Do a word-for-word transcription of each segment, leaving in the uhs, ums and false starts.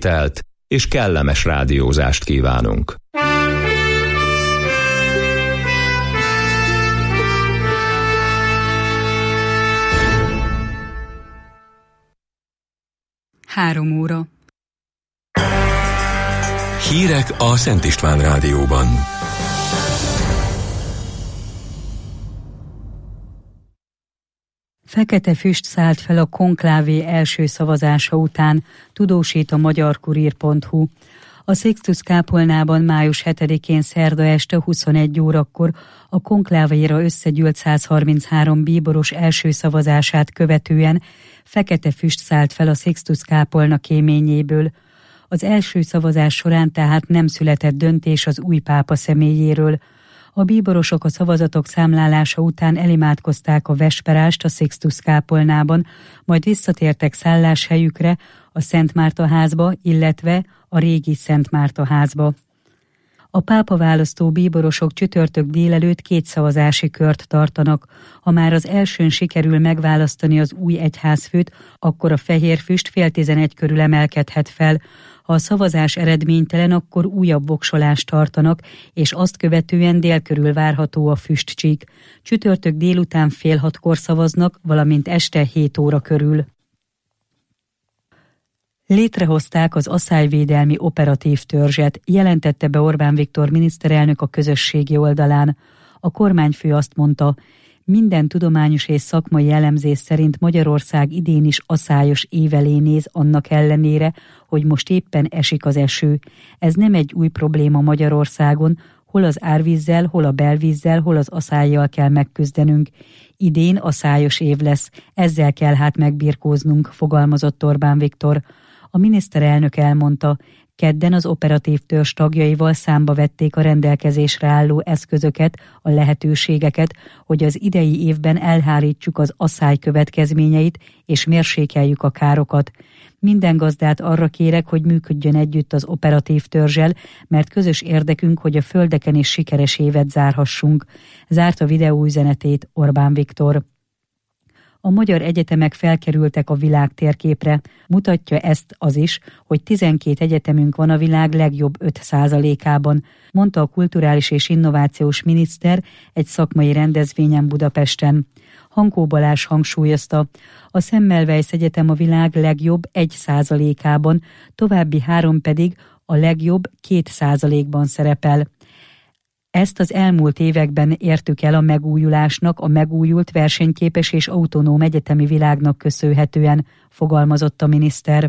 ételt és kellemes rádiózást kívánunk. Három óra. Hírek a Szent István Rádióban. Fekete füst szállt fel a konklávé első szavazása után, tudósít a magyarkurír pont hu. A Sixtus kápolnában május hetedikén szerda este huszonegy órakor a konklávéra összegyűlt száz harminchárom bíboros első szavazását követően fekete füst szállt fel a Sixtus kápolna kéményéből. Az első szavazás során tehát nem született döntés az új pápa személyéről. A bíborosok a szavazatok számlálása után elimádkozták a vesperást a Sixtus kápolnában, majd visszatértek szálláshelyükre, a Szent Márta házba, illetve a régi Szent Márta házba. A pápa választó bíborosok csütörtök délelőtt két szavazási kört tartanak. Ha már az elsőn sikerül megválasztani az új egyházfőt, akkor a fehér füst fél tizenegy körül emelkedhet fel. Ha a szavazás eredménytelen, akkor újabb voksolást tartanak, és azt követően dél körül várható a füstcsík. Csütörtök délután fél hatkor szavaznak, valamint este hét óra körül. Létrehozták az aszályvédelmi operatív törzset, jelentette be Orbán Viktor miniszterelnök a közösségi oldalán. A kormányfő azt mondta, minden tudományos és szakmai elemzés szerint Magyarország idén is aszályos év elé néz, annak ellenére, hogy most éppen esik az eső. Ez nem egy új probléma Magyarországon, hol az árvízzel, hol a belvízzel, hol az aszályjal kell megküzdenünk. Idén aszályos év lesz, ezzel kell hát megbirkóznunk, fogalmazott Orbán Viktor. A miniszterelnök elmondta, kedden az operatív törzs tagjaival számba vették a rendelkezésre álló eszközöket, a lehetőségeket, hogy az idei évben elhárítsuk az aszály következményeit és mérsékeljük a károkat. Minden gazdát arra kérek, hogy működjön együtt az operatív törzsel, mert közös érdekünk, hogy a földeken is sikeres évet zárhassunk. Zárt a videóüzenetét Orbán Viktor. A magyar egyetemek felkerültek a világ térképre. Mutatja ezt az is, hogy tizenkét egyetemünk van a világ legjobb öt százalékában, mondta a kulturális és innovációs miniszter egy szakmai rendezvényen Budapesten. Hankó Balázs hangsúlyozta, a Semmelweis Egyetem a világ legjobb egy százalékában, további három pedig a legjobb két százalékban szerepel. Ezt az elmúlt években értük el a megújulásnak, a megújult, versenyképes és autonóm egyetemi világnak köszönhetően, fogalmazott a miniszter.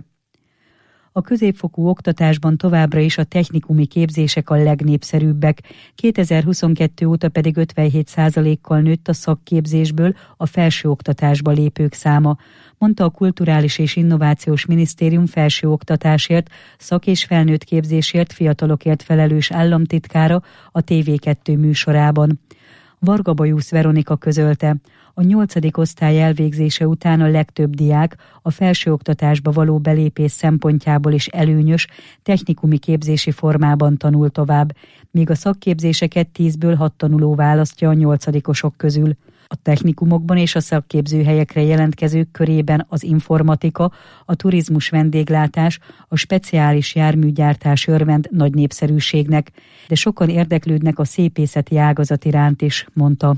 A középfokú oktatásban továbbra is a technikumi képzések a legnépszerűbbek, kétezer-huszonkettő óta pedig ötvenhét százalékkal nőtt a szakképzésből a felsőoktatásba lépők száma, mondta a Kulturális és Innovációs Minisztérium felsőoktatásért, szak- és felnőtt képzésért, fiatalokért felelős államtitkára a té vé kettő műsorában. Varga Bajusz Veronika közölte, a nyolcadik osztály elvégzése után a legtöbb diák a felsőoktatásba való belépés szempontjából is előnyös, technikumi képzési formában tanul tovább, míg a szakképzéseket tízből hat tanuló választja a nyolcadikosok közül. A technikumokban és a szakképzőhelyekre jelentkezők körében az informatika, a turizmus vendéglátás, a speciális járműgyártás örvend nagy népszerűségnek, de sokan érdeklődnek a szépészeti ágazat iránt is, mondta.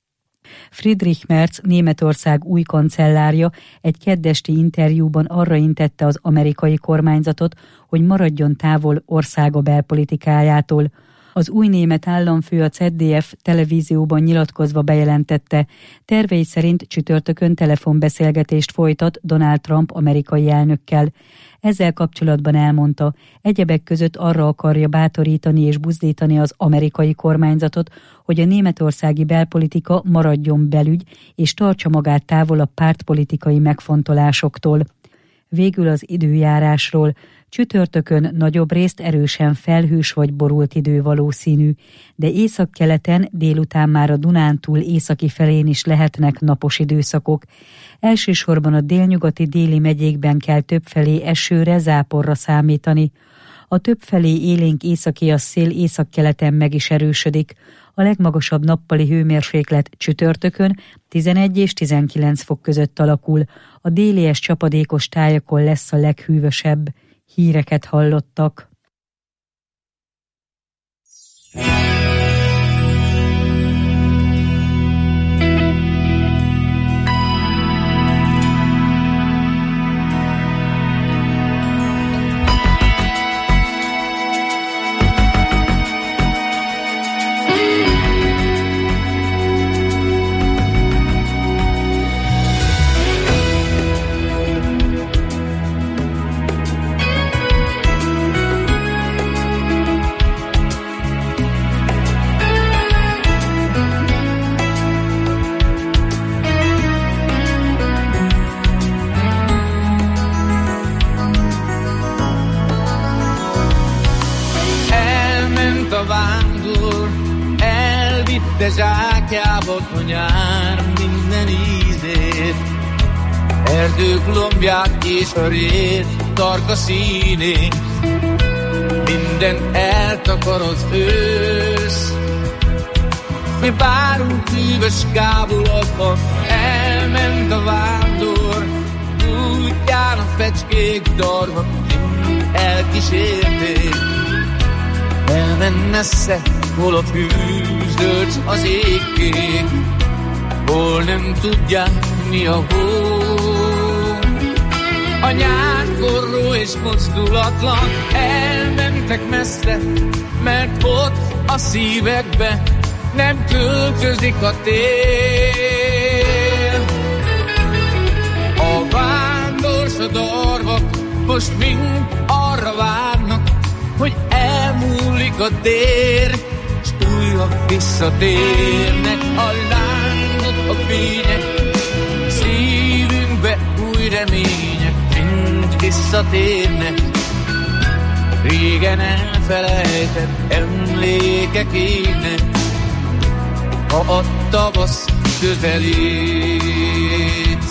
Friedrich Merz, Németország új kancellárja egy keddesti interjúban arra intette az amerikai kormányzatot, hogy maradjon távol országa belpolitikájától. Az új német államfő a zé dé ef televízióban nyilatkozva bejelentette, tervei szerint csütörtökön telefonbeszélgetést folytat Donald Trump amerikai elnökkel. Ezzel kapcsolatban elmondta, egyebek között arra akarja bátorítani és buzdítani az amerikai kormányzatot, hogy a németországi belpolitika maradjon belügy és tartsa magát távol a pártpolitikai megfontolásoktól. Végül az időjárásról. Csütörtökön nagyobb részt erősen felhős vagy borult idő valószínű, de északkeleten délután már a Dunántúl északi felén is lehetnek napos időszakok. Elsősorban a délnyugati déli megyékben kell többfelé esőre, záporra számítani. A többfelé élénk északi a szél északkeleten meg is erősödik. A legmagasabb nappali hőmérséklet csütörtökön tizenegy és tizenkilenc fok között alakul. A délies csapadékos tájakon lesz a leghűvösebb. híreket hallottak. De zsákjába a nyár minden ízét, erdők lombját és a rét tarka színét, minden eltakar az ősz. Mi várunk hűvös kábulatban, elment a vándor, útján a fecskék darva, elkísérték. Elmen messze, hol a fűzdölcs az égkék, hol nem tudják mi a hó. A nyár forró és mozdulatlan, elmentek messze, mert ott a szívekbe nem költözik a tél. A vándorsodarvak most mind arra várnak, hogy elmúlik a tér, s újra visszatérnek a lángok, a fények, szívünkbe új remények, mind visszatérnek. Régen elfelejtett emlékek égnek, ha a tavasz közelít.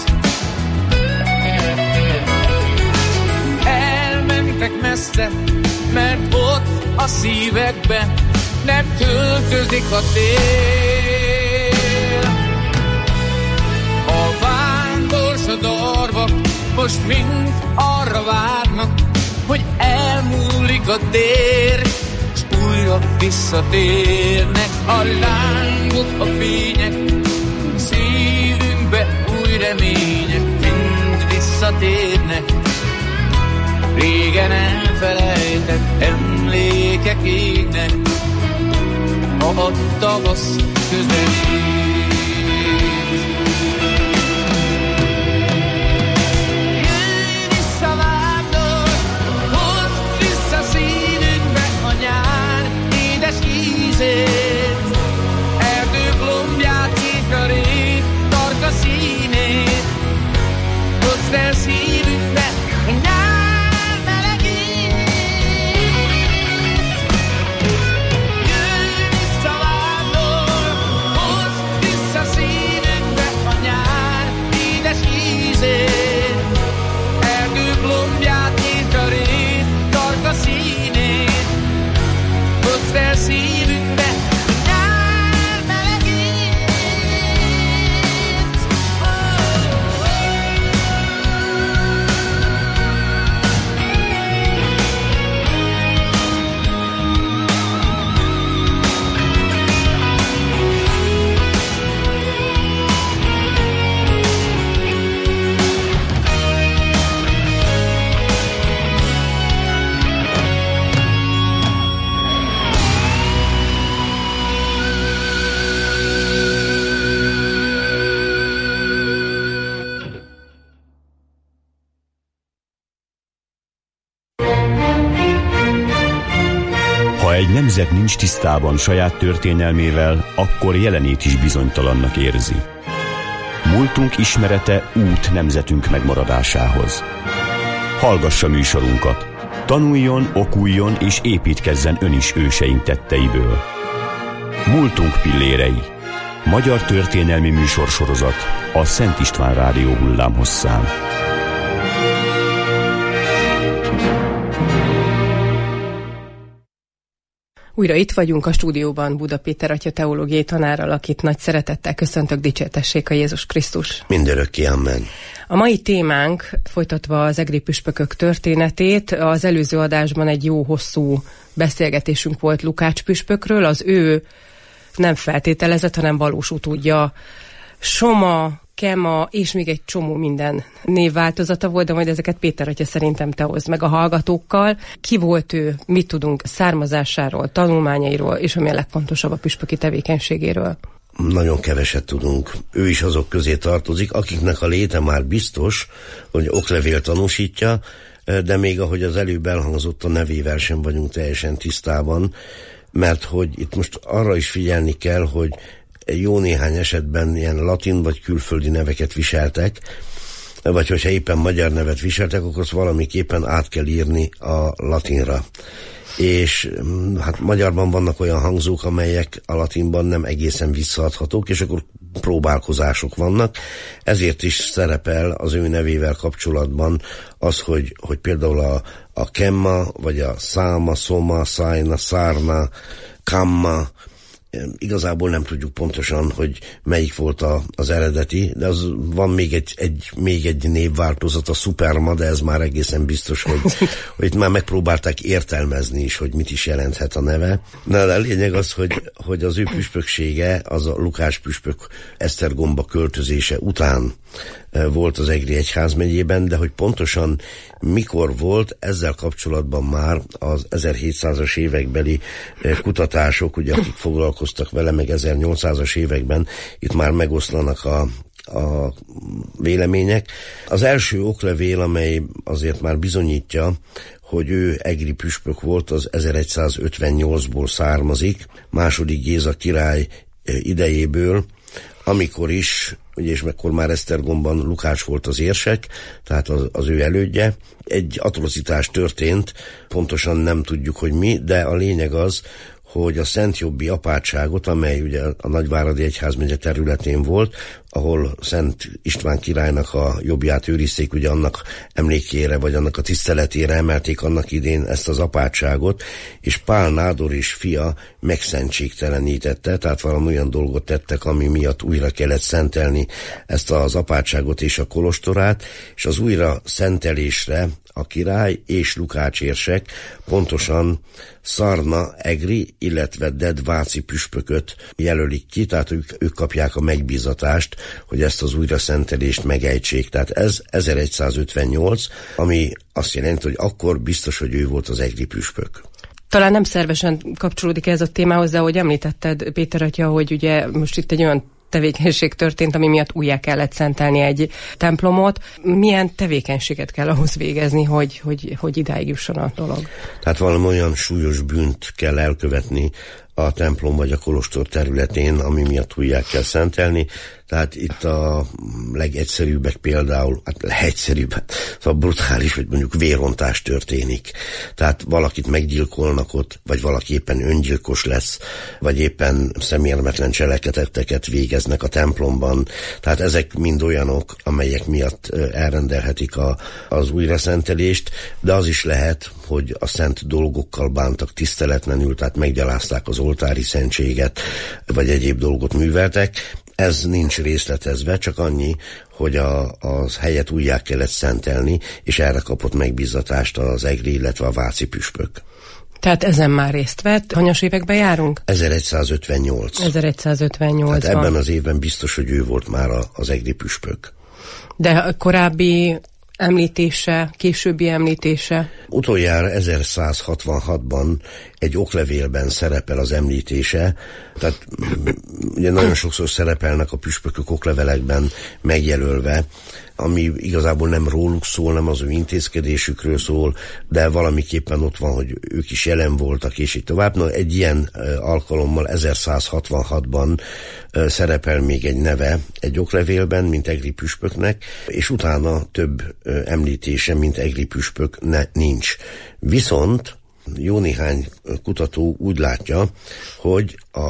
Elmentek messze, mert ott a szívekben nem költözik a tél. A vándorsodarvak most mind arra várnak, hogy elmúlik a tér, s újra visszatérnek a lángok, a fények, szívünkbe új remények, mind visszatérnek. Régen elfelejtett emlékek égnek, ha a tavasz közelít. Jöjj vissza, vándor, hozd vissza szívünkbe a nyár édes ízét, erdők lombját, kékarét, tarka színét, hozd el szívünkbe a nyár. Erdők lombját, kékarét, tarka színét, hozd el szívünkbe nyár melegét. Ha egy nemzet nincs tisztában saját történelmével, akkor jelenét is bizonytalannak érzi. Múltunk ismerete út nemzetünk megmaradásához. Hallgassa műsorunkat. Tanuljon, okuljon és építkezzen ön is őseink tetteiből. Múltunk pillérei. Magyar történelmi műsorsorozat a Szent István Rádió hullámhosszán. Újra itt vagyunk a stúdióban Buda Péter atya teológiai tanárral, akit nagy szeretettel köszöntök, dicsértessék a Jézus Krisztus. Mindörökké, amen. A mai témánk, folytatva az egri püspökök történetét, az előző adásban egy jó hosszú beszélgetésünk volt Lukács püspökről, az ő nem feltételezett, hanem valós utódja Soma, Kema, és még egy csomó minden névváltozata volt, de majd ezeket Péter atya szerintem te hozd meg a hallgatókkal. Ki volt ő, mit tudunk származásáról, tanulmányairól, és ami a legfontosabb, a püspöki tevékenységéről? Nagyon keveset tudunk. Ő is azok közé tartozik, akiknek a léte már biztos, hogy oklevél tanúsítja, de még ahogy az előbb elhangzott, a nevével sem vagyunk teljesen tisztában, mert hogy itt most arra is figyelni kell, hogy jó néhány esetben ilyen latin vagy külföldi neveket viseltek, vagy hogyha éppen magyar nevet viseltek, akkor azt valamiképpen át kell írni a latinra. És hát magyarban vannak olyan hangzók, amelyek a latinban nem egészen visszaadhatók, és akkor próbálkozások vannak. Ezért is szerepel az ő nevével kapcsolatban az, hogy, hogy például a, a Kemma, vagy a Száma, Szoma, Szájna, Szárna, Kamma, igazából nem tudjuk pontosan, hogy melyik volt a, az eredeti, de az van még egy, egy, még egy névváltozat, a Superma, de ez már egészen biztos, hogy, hogy itt már megpróbálták értelmezni is, hogy mit is jelenthet a neve. Na, de a lényeg az, hogy, hogy az ő püspöksége, az a Lukács püspök Esztergomba költözése után volt az egri egyházmegyében, de hogy pontosan mikor volt, ezzel kapcsolatban már az ezerhétszázas évekbeli kutatások, ugye akik foglalkoztak vele, meg ezernyolcszázas években, itt már megoszlanak a, a vélemények. Az első oklevél, amely azért már bizonyítja, hogy ő egri püspök volt, az ezeregyszázötvennyolcból származik, második Géza király idejéből, amikor is, ugye, és mekkor már Esztergomban Lukács volt az érsek, tehát az, az ő elődje. Egy atrocitás történt, pontosan nem tudjuk, hogy mi, de a lényeg az, hogy a Szentjobbi apátságot, amely ugye a Nagyváradi Egyházmegye területén volt, ahol Szent István királynak a jobbját őrizték, ugye annak emlékére, vagy annak a tiszteletére emelték annak idén ezt az apátságot, és Pál nádor és fia megszentségtelenítette, tehát valami olyan dolgot tettek, ami miatt újra kellett szentelni ezt az apátságot és a kolostorát, és az újra szentelésre a király és Lukács érsek pontosan Szarna egri, illetve Dedváci püspököt jelölik ki, tehát ők, ők kapják a megbízatást, hogy ezt az újraszentelést megejtsék. Tehát ez ezeregyszázötvennyolc, ami azt jelenti, hogy akkor biztos, hogy ő volt az egri püspök. Talán nem szervesen kapcsolódik ez a témához, de ahogy említetted, Péter atya, hogy ugye most itt egy olyan tevékenység történt, ami miatt újjá kellett szentelni egy templomot. Milyen tevékenységet kell ahhoz végezni, hogy, hogy, hogy idáig jusson a dolog? Tehát valami olyan súlyos bűnt kell elkövetni a templom vagy a kolostor területén, ami miatt újjá kell szentelni. Tehát itt a legegyszerűbbek például, hát legegyszerűbb, szóval brutális, hogy mondjuk vérontás történik. Tehát valakit meggyilkolnak ott, vagy valaki éppen öngyilkos lesz, vagy éppen szemérmetlen cselekedeteket végeznek a templomban. Tehát ezek mind olyanok, amelyek miatt elrendelhetik a, az újraszentelést, de az is lehet, hogy a szent dolgokkal bántak tiszteletlenül, tehát meggyalázták az oltári szentséget, vagy egyéb dolgot műveltek. Ez nincs részletezve, csak annyi, hogy a, az helyet újjá kellett szentelni, és erre kapott megbízatást az egri, illetve a váci püspök. Tehát ezen már részt vett. Hanyas években járunk? ezeregyszázötvennyolc. ezeregyszázötvennyolc. Hát ebben az évben biztos, hogy ő volt már a, az egri püspök. De a korábbi említése, későbbi említése? Utoljára ezerszázhatvanhatban egy oklevélben szerepel az említése, tehát ugye nagyon sokszor szerepelnek a püspökök oklevelekben megjelölve, ami igazából nem róluk szól, nem az ő intézkedésükről szól, de valamiképpen ott van, hogy ők is jelen voltak, és így tovább. Na, egy ilyen alkalommal ezerszázhatvanhatban szerepel még egy neve egy oklevélben, mint egri püspöknek, és utána több említése, mint egri püspök ne, nincs. Viszont jó néhány kutató úgy látja, hogy a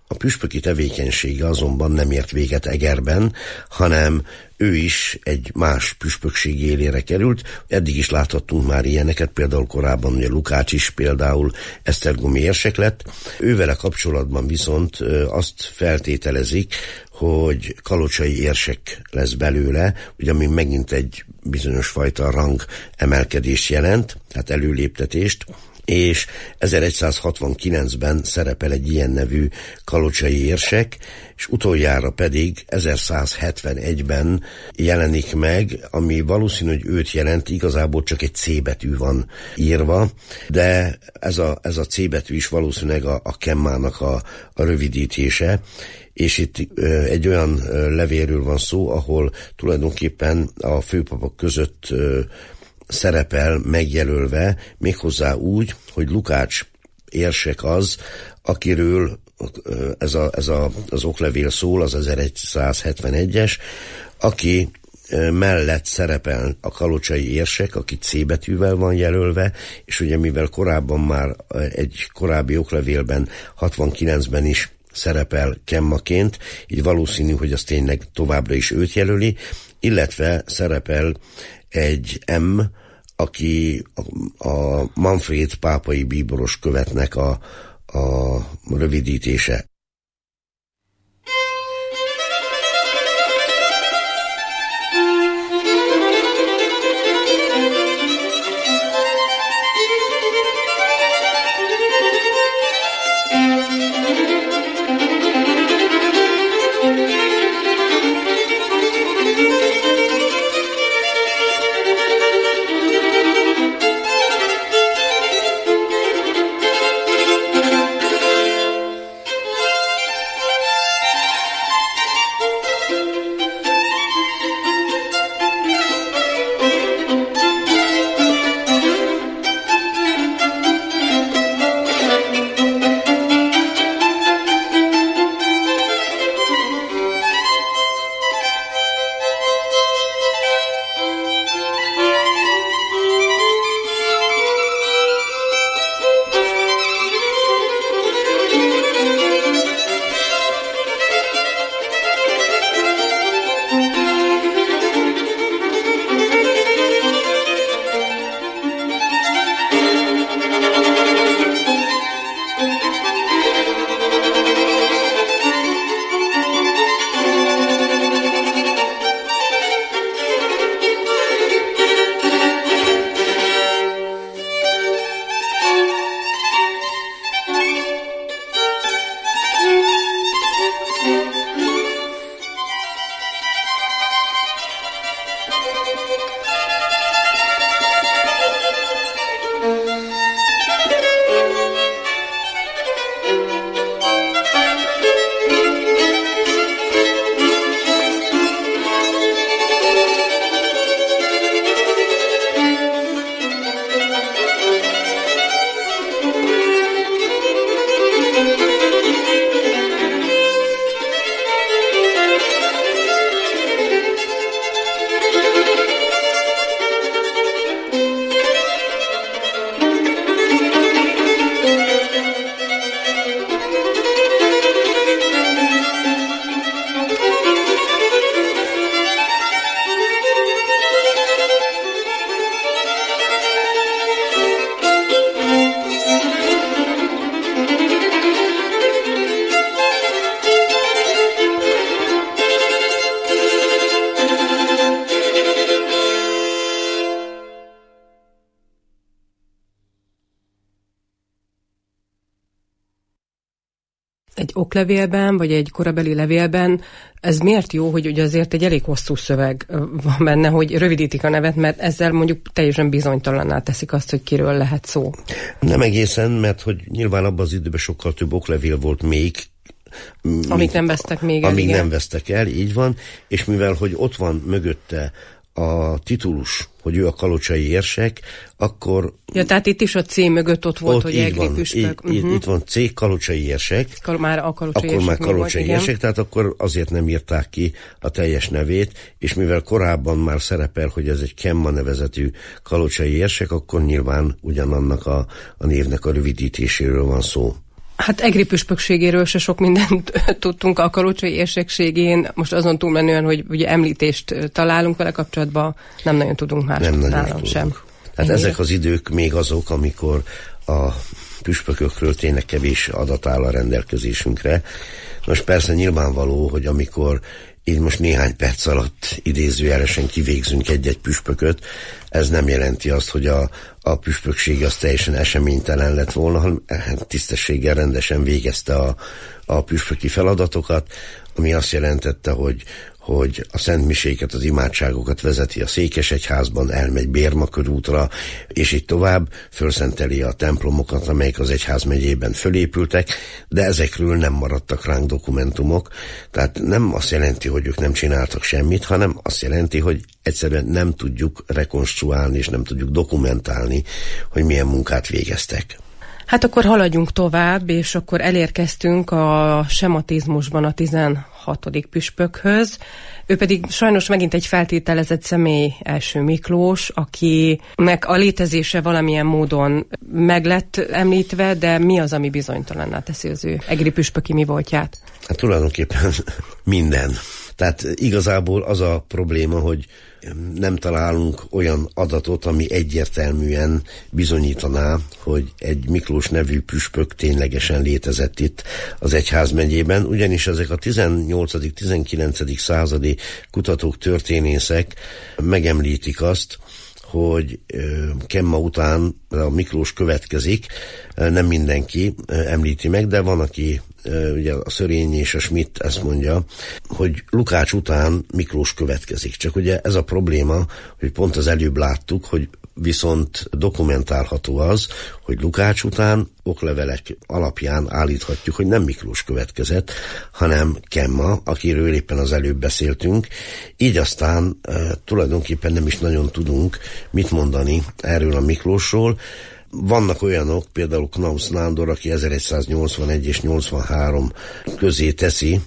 A püspöki tevékenysége azonban nem ért véget Egerben, hanem ő is egy más püspökség élére került. Eddig is láthattunk már ilyeneket, például korábban ugye Lukács is például esztergomi érsek lett. Ővele kapcsolatban viszont azt feltételezik, hogy kalocsai érsek lesz belőle, ugye ami megint egy bizonyos fajta rang emelkedést jelent, tehát előléptetést, és ezeregyszázhatvankilencben szerepel egy ilyen nevű kalocsai érsek, és utoljára pedig ezerszázhetvenegyben jelenik meg, ami valószínű, hogy őt jelent, igazából csak egy C betű van írva, de ez a, ez a C betű is valószínűleg a, a Kemmának a, a rövidítése, és itt ö, egy olyan ö, levélről van szó, ahol tulajdonképpen a főpapok között ö, szerepel megjelölve, méghozzá úgy, hogy Lukács érsek az, akiről ez, a, ez a, az oklevél szól, az ezeregyszázhetvenegyes, aki mellett szerepel a kalocsai érsek, aki C betűvel van jelölve, és ugye mivel korábban már egy korábbi oklevélben, hatvankilencben is szerepel Kemmaként, így valószínű, hogy az tényleg továbbra is őt jelöli, illetve szerepel egy M, aki a, a Manfréd pápai bíboros követnek a, a rövidítése. Egy oklevélben, vagy egy korabeli levélben ez miért jó, hogy ugye azért egy elég hosszú szöveg van benne, hogy rövidítik a nevet, mert ezzel mondjuk teljesen bizonytalanná teszik azt, hogy kiről lehet szó. Nem egészen, mert hogy nyilván abban az időben sokkal több oklevél volt még, amik nem vesztek még el. Amíg nem vesztek el, így van, és mivel, hogy ott van mögötte a titulus, hogy ő a kalocsai érsek, akkor... Ja, tehát itt is a C mögött ott volt, ott hogy egri püspök. Így, uh-huh. Itt van C, kalocsai érsek. Kal- már a kalocsai akkor érsek már kalocsai volt, érsek, tehát akkor azért nem írták ki a teljes nevét, és mivel korábban már szerepel, hogy ez egy Kemma nevezetű kalocsai érsek, akkor nyilván ugyanannak a, a névnek a rövidítéséről van szó. Hát egri püspökségéről se sok mindent tudtunk a kalocsai érsekségén. Most azon túlmenően, hogy ugye említést találunk vele kapcsolatban, nem nagyon tudunk más nem nálam sem. Tehát ezek az idők még azok, amikor a püspökökről tényleg kevés adat áll a rendelkezésünkre. Most persze nyilvánvaló, hogy amikor így most néhány perc alatt idézőjelesen kivégzünk egy-egy püspököt, ez nem jelenti azt, hogy a, a püspökség az teljesen eseménytelen lett volna, hanem tisztességgel rendesen végezte a, a püspöki feladatokat, ami azt jelentette, hogy hogy a szentmiséket, az imádságokat vezeti a székesegyházban, elmegy Bérma körútra, és így tovább, fölszenteli a templomokat, amelyek az egyházmegyében fölépültek, de ezekről nem maradtak ránk dokumentumok. Tehát nem azt jelenti, hogy ők nem csináltak semmit, hanem azt jelenti, hogy egyszerűen nem tudjuk rekonstruálni, és nem tudjuk dokumentálni, hogy milyen munkát végeztek. Hát akkor haladjunk tovább, és akkor elérkeztünk a sematizmusban a tizenhatodik püspökhöz. Ő pedig sajnos megint egy feltételezett személy, Első Miklós, akinek a létezése valamilyen módon meg lett említve, de mi az, ami bizonytalanná teszi az ő egri püspöki mi voltját? Hát tulajdonképpen minden. Tehát igazából az a probléma, hogy nem találunk olyan adatot, ami egyértelműen bizonyítaná, hogy egy Miklós nevű püspök ténylegesen létezett itt az egyházmegyében, ugyanis ezek a tizennyolcadik-tizenkilencedik századi kutatók, történészek megemlítik azt, hogy Kemma után a Miklós következik, nem mindenki említi meg, de van, aki, ugye a Szörényi és a Schmidt ezt mondja, hogy Lukács után Miklós következik. Csak ugye ez a probléma, hogy pont az előbb láttuk, hogy viszont dokumentálható az, hogy Lukács után oklevelek alapján állíthatjuk, hogy nem Miklós következett, hanem Kemma, akiről éppen az előbb beszéltünk. Így aztán e, tulajdonképpen nem is nagyon tudunk mit mondani erről a Miklósról. Vannak olyanok, például Knausz Nándor, aki ezeregyszáznyolcvanegy és nyolcvanhárom közé teszi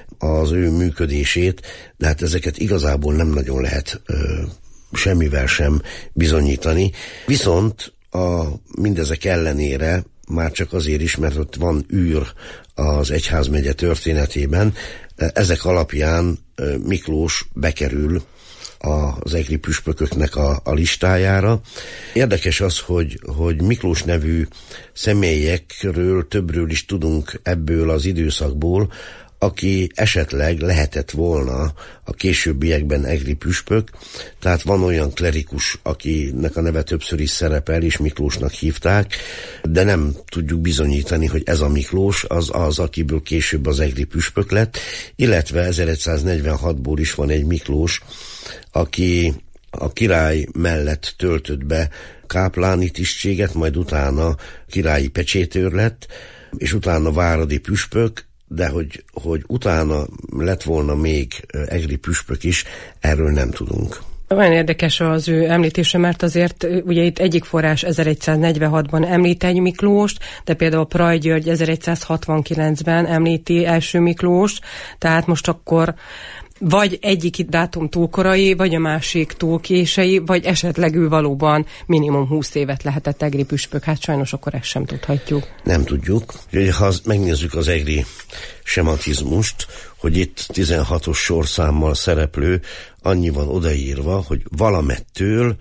az ő működését, de hát ezeket igazából nem nagyon lehet e, semmivel sem bizonyítani. Viszont a, mindezek ellenére már csak azért is, mert ott van űr az egyházmegye történetében, ezek alapján Miklós bekerül az egri püspököknek a, a listájára. Érdekes az, hogy, hogy Miklós nevű személyekről többről is tudunk ebből az időszakból, aki esetleg lehetett volna a későbbiekben egri püspök, tehát van olyan klerikus, akinek a neve többször is szerepel, és Miklósnak hívták, de nem tudjuk bizonyítani, hogy ez a Miklós az az, akiből később az egri püspök lett, illetve ezeregyszáznegyvenhatból is van egy Miklós, aki a király mellett töltött be kápláni tisztséget, majd utána királyi pecsétőr lett, és utána váradi püspök, de hogy, hogy utána lett volna még egri püspök is, erről nem tudunk. Olyan érdekes az ő említése, mert azért ugye itt egyik forrás ezeregyszáznegyvenhatban említ egy Miklóst, de például Praj György ezeregyszázhatvankilencben említi Első Miklóst, tehát most akkor vagy egyik dátum túl korai, vagy a másik túl késői, vagy esetleg ő valóban minimum húsz évet lehetett egri püspök. Hát sajnos akkor ezt sem tudhatjuk. Nem tudjuk. Ha megnézzük az egri sematizmust, hogy itt tizenhatos sorszámmal szereplő, annyi van odaírva, hogy valamettől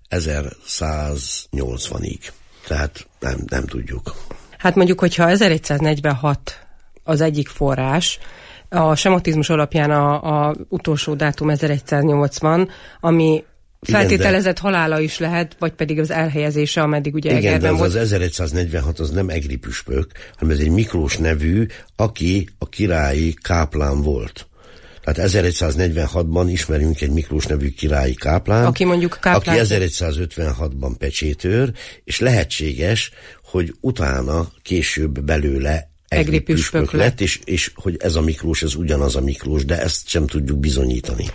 ezerszáznyolcvanig. Tehát nem, nem tudjuk. Hát mondjuk, hogyha ezeregyszáznegyvenhat az egyik forrás, a sematizmus alapján a, a utolsó dátum ezeregyszáznyolcvan, ami feltételezett halála is lehet, vagy pedig az elhelyezése, ameddig ugye igen, de az, volt. az ezeregyszáznegyvenhat az nem egri püspök, hanem ez egy Miklós nevű, aki a királyi káplán volt. Tehát ezeregyszáznegyvenhatban ismerünk egy Miklós nevű királyi káplán, aki mondjuk káplán, aki ezeregyszázötvenhatban pecsétőr, és lehetséges, hogy utána később belőle egri püspök, püspök lett, és, és hogy ez a Miklós, ez ugyanaz a Miklós, de ezt sem tudjuk bizonyítani.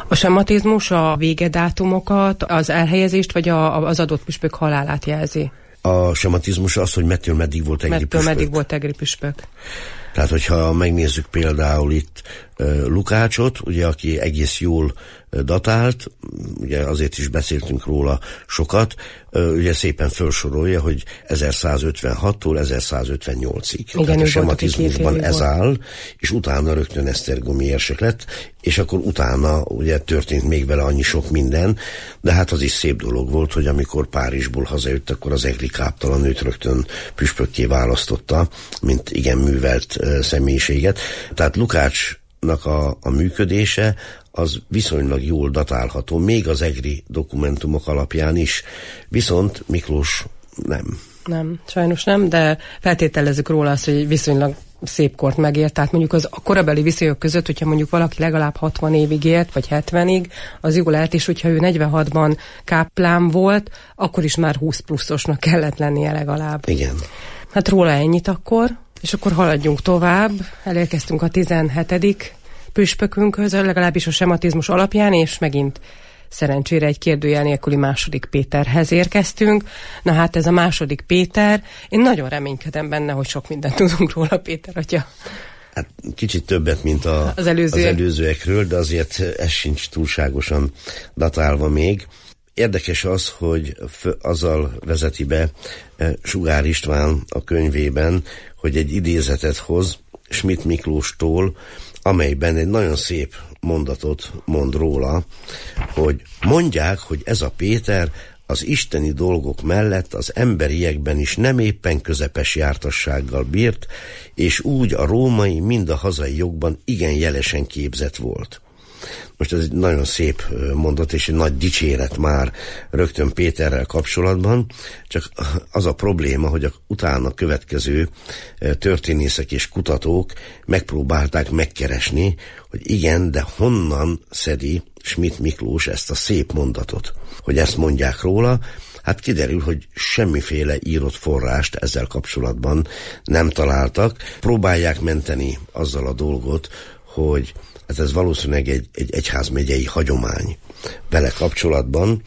A sematizmus a végedátumokat, az elhelyezést, vagy a, az adott püspök halálát jelzi? A sematizmus az, hogy mettől meddig volt egri püspök. Mettől meddig volt egri püspök. Tehát, hogyha megnézzük például itt uh, Lukácsot, ugye, aki egész jól uh, datált, ugye azért is beszéltünk róla sokat, uh, ugye szépen felsorolja, hogy ezerszázötvenhattól ezerszázötvennyolcig. Igen, tehát a sematizmusban ez áll, és utána rögtön esztergomi érsek lett, és akkor utána ugye történt még vele annyi sok minden, de hát az is szép dolog volt, hogy amikor Párizsból hazajött, akkor az egri káptalan őt rögtön püspökké választotta, mint igen művelt uh, személyiséget. Tehát Lukácsnak a, a működése az viszonylag jól datálható, még az egri dokumentumok alapján is. Viszont Miklós nem. Nem, sajnos nem, de feltételezzük róla azt, hogy viszonylag szép kort megért, tehát mondjuk az a korabeli viszonyok között, hogyha mondjuk valaki legalább hatvan évig élt, vagy hetvenig, az jó lehet, és hogyha ő negyvenhatban káplán volt, akkor is már húsz pluszosnak kellett lennie legalább. Igen. Hát róla ennyit akkor, és akkor haladjunk tovább. Elérkeztünk a tizenhetedik püspökünkhöz, legalábbis a sematizmus alapján, és megint szerencsére egy kérdőjel nélküli második Péterhez érkeztünk. Na hát ez a második Péter, én nagyon reménykedem benne, hogy sok mindent tudunk róla, Péter atya. Hát kicsit többet, mint a, az, előzőek. az előzőekről, de azért ez sincs túlságosan datálva még. Érdekes az, hogy azzal vezeti be Sugár István a könyvében, hogy egy idézetet hoz Schmidt Miklóstól, amelyben egy nagyon szép mondatot mond róla, hogy mondják, hogy ez a Péter az isteni dolgok mellett az emberiekben is nem éppen közepes jártassággal bírt, és úgy a római, mind a hazai jogban igen jelesen képzett volt. Most ez egy nagyon szép mondat, és egy nagy dicséret már rögtön Péterrel kapcsolatban, csak az a probléma, hogy a utána következő történészek és kutatók megpróbálták megkeresni, hogy igen, de honnan szedi Schmidt Miklós ezt a szép mondatot, hogy ezt mondják róla. Hát kiderül, hogy semmiféle írott forrást ezzel kapcsolatban nem találtak. Próbálják menteni azzal a dolgot, hogy hát ez valószínűleg egy, egy egyházmegyei hagyomány vele kapcsolatban,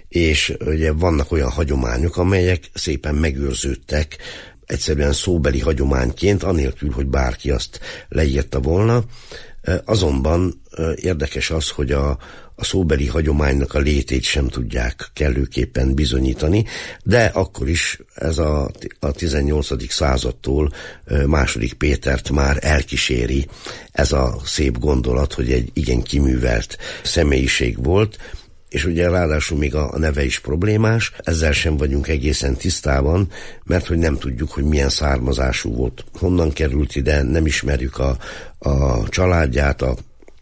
és ugye vannak olyan hagyományok, amelyek szépen megőrződtek egyszerűen szóbeli hagyományként, anélkül, hogy bárki azt leírta volna. Azonban érdekes az, hogy a, a szóbeli hagyománynak a létét sem tudják kellőképpen bizonyítani, de akkor is ez a, a tizennyolcadik századtól második Pétert már elkíséri ez a szép gondolat, hogy egy igen kiművelt személyiség volt, és ugye ráadásul még a neve is problémás, ezzel sem vagyunk egészen tisztában, mert hogy nem tudjuk, hogy milyen származású volt, honnan került ide, nem ismerjük a, a családját, a,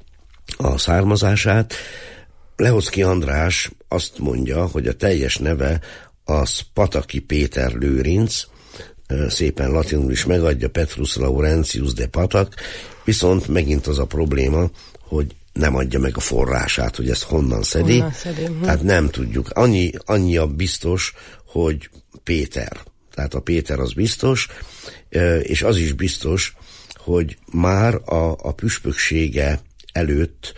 a származását. Lehoczky András azt mondja, hogy a teljes neve az Pataki Péter Lőrinc, szépen latinul is megadja, Petrus Laurentius de Patak, viszont megint az a probléma, hogy nem adja meg a forrását, hogy ezt honnan szedi. Honnan szedi. Hm. Tehát nem tudjuk. Annyi, annyi a biztos, hogy Péter. Tehát a Péter az biztos, és az is biztos, hogy már a, a püspöksége előtt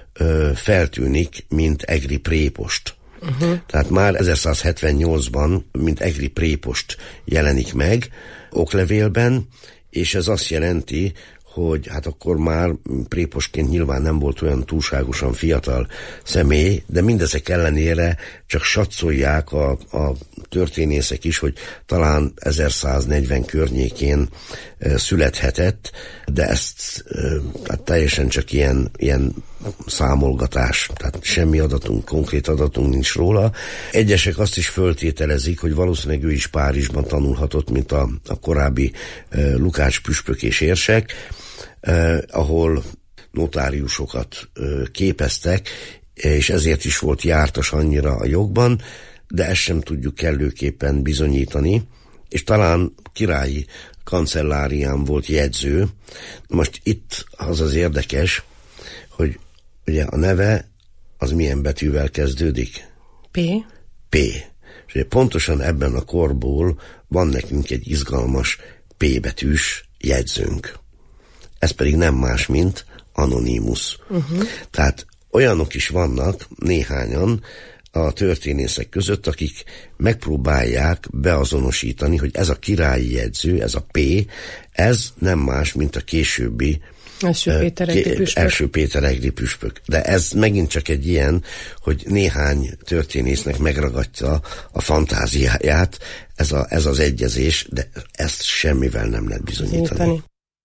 feltűnik, mint egri prépost. Uh-huh. Tehát már ezerszázhetvennyolcban, mint egri prépost jelenik meg oklevélben, és ez azt jelenti, hogy hát akkor már préposként nyilván nem volt olyan túlságosan fiatal személy, de mindezek ellenére csak satszolják a, a történészek is, hogy talán ezerszáznegyven környékén e, születhetett, de ezt e, hát teljesen csak ilyen, ilyen számolgatás, tehát semmi adatunk, konkrét adatunk nincs róla. Egyesek azt is föltételezik, hogy valószínűleg ő is Párizsban tanulhatott, mint a, a korábbi e, Lukács püspök és érsek, eh, ahol notáriusokat eh, képeztek, és ezért is volt jártas annyira a jogban, de ezt sem tudjuk kellőképpen bizonyítani, és talán királyi kancellárián volt jegyző. Most itt az az érdekes, hogy ugye a neve az milyen betűvel kezdődik? P. P. És ugye pontosan ebben a korból van nekünk egy izgalmas P betűs jegyzőnk. Ez pedig nem más, mint Anonymus. Uh-huh. Tehát olyanok is vannak, néhányan a történészek között, akik megpróbálják beazonosítani, hogy ez a királyi jegyző, ez a P, ez nem más, mint a későbbi Első Péter Egri püspök. Első Péter Egri püspök. De ez megint csak egy ilyen, hogy néhány történésznek megragadta a fantáziáját, ez, a, ez az egyezés, de ezt semmivel nem lehet bizonyítani. bizonyítani.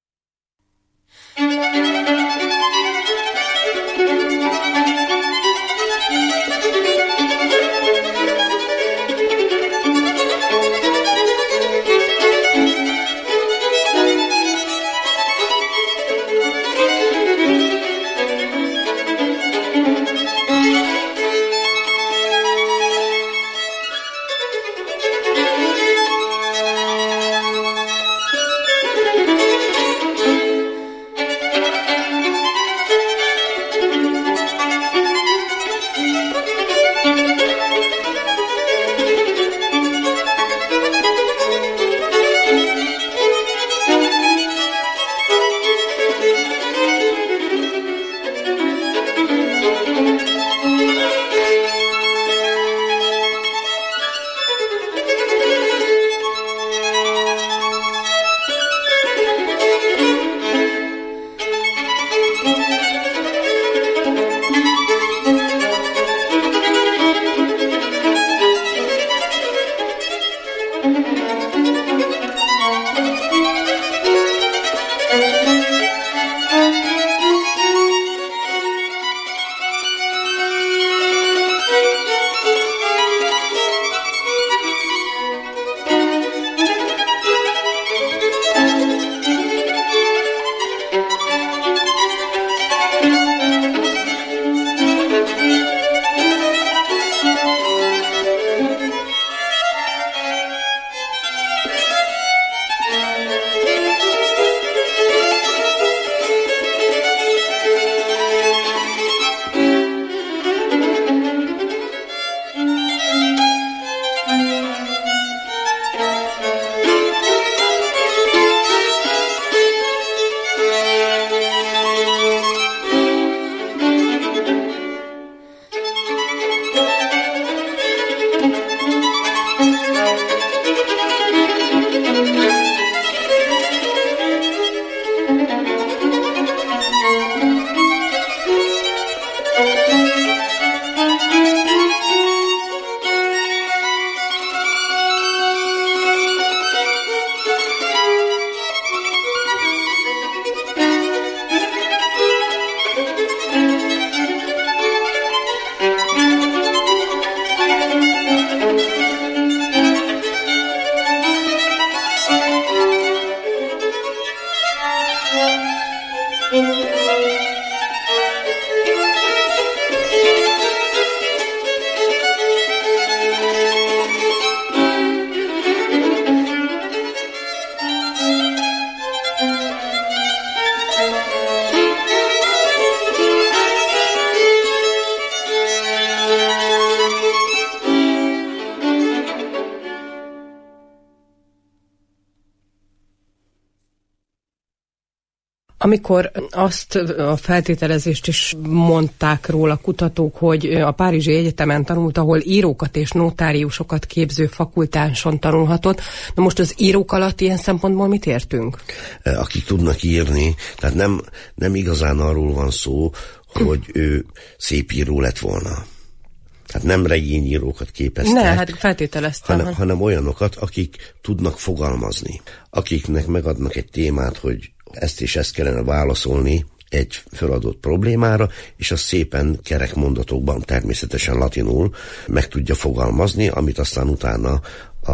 Amikor azt a feltételezést is mondták róla kutatók, hogy a Párizsi Egyetemen tanult, ahol írókat és notáriusokat képző fakultánson tanulhatott. Na most az írók alatt ilyen szempontból mit értünk? Akik tudnak írni, tehát nem, nem igazán arról van szó, hogy ő szép író lett volna. Tehát nem regényírókat képeztek. Ne, hát feltételeztem. Hanem, hanem olyanokat, akik tudnak fogalmazni. Akiknek megadnak egy témát, hogy ezt és ezt kellene válaszolni egy feladott problémára, és az szépen kerek mondatokban, természetesen latinul meg tudja fogalmazni, amit aztán utána a,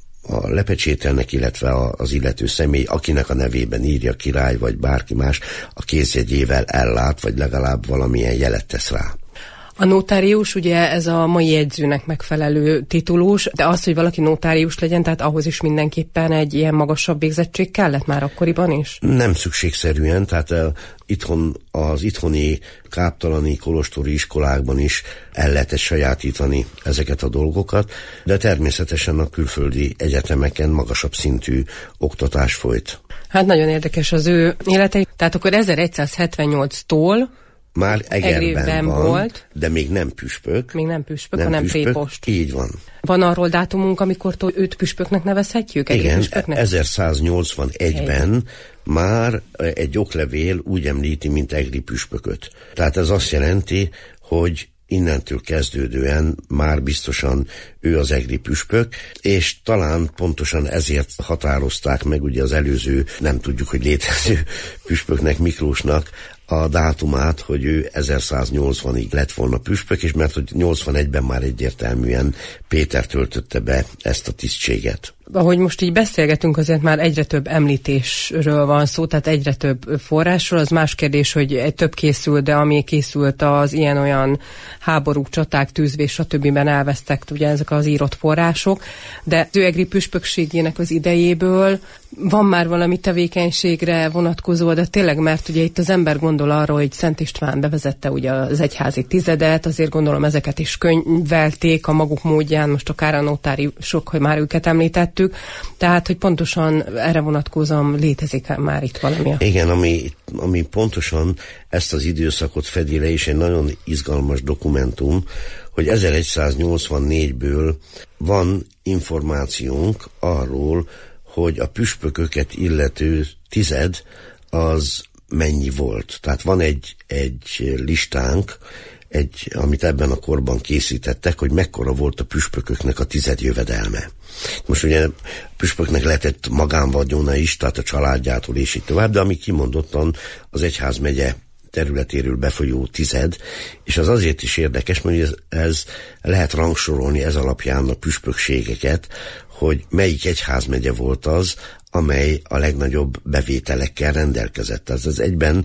a lepecsételnek, illetve az illető személy, akinek a nevében írja, király vagy bárki más, a kézjegyével ellát, vagy legalább valamilyen jelet tesz rá. A notárius ugye ez a mai jegyzőnek megfelelő titulus, de az, hogy valaki notárius legyen, tehát ahhoz is mindenképpen egy ilyen magasabb végzettség kellett már akkoriban is? Nem szükségszerűen, tehát uh, itthon az itthoni káptalani kolostori iskolákban is el lehetett sajátítani ezeket a dolgokat, de természetesen a külföldi egyetemeken magasabb szintű oktatás folyt. Hát nagyon érdekes az ő élete. Tehát akkor ezeregyszázhetvennyolctól Már Egerben, Egerben van, volt. De még nem püspök. Még nem püspök, nem hanem püspök, prépost. Így van. Van arról dátumunk, amikor őt püspöknek nevezhetjük? Igen, ezerszáznyolcvanegyben már egy oklevél úgy említi, mint egri püspököt. Tehát ez azt jelenti, hogy innentől kezdődően már biztosan ő az egri püspök, és talán pontosan ezért határozták meg ugye az előző, nem tudjuk, hogy létező püspöknek, Miklósnak a dátumát, hogy ő ezerszáznyolcvanig lett volna püspök, és mert hogy nyolcvanegyben már egyértelműen Péter töltötte be ezt a tisztséget. Ahogy most így beszélgetünk, azért már egyre több említésről van szó, tehát egyre több forrásról. Az más kérdés, hogy egy több készült, de ami készült az ilyen-olyan háborúk, csaták, tűzvés, stb. Elvesztek ugye ezek az írott források, de az ő egri püspökségének az idejéből van már valami tevékenységre vonatkozó, de tényleg, mert ugye itt az ember gondol arra, hogy Szent István bevezette ugye az egyházi tizedet, azért gondolom ezeket is könyvelték a maguk módján, most akár a notáriusok, hogy már őket említettük, tehát, hogy pontosan erre vonatkozóan létezik már itt valami. Igen, ami, ami pontosan ezt az időszakot fedi le, és egy nagyon izgalmas dokumentum, hogy ezeregyszáznyolcvannégyből van információnk arról, hogy a püspököket illető tized az mennyi volt. Tehát van egy, egy listánk, egy, amit ebben a korban készítettek, hogy mekkora volt a püspököknek a tized jövedelme. Most ugye a püspöknek lehetett magánvagyona is, tehát a családjától és így tovább, de ami kimondottan az egyházmegye területéről befolyó tized, és az azért is érdekes, mert ez, ez lehet rangsorolni ez alapján a püspökségeket, hogy melyik egyházmegye volt az, amely a legnagyobb bevételekkel rendelkezett. Ez az egyben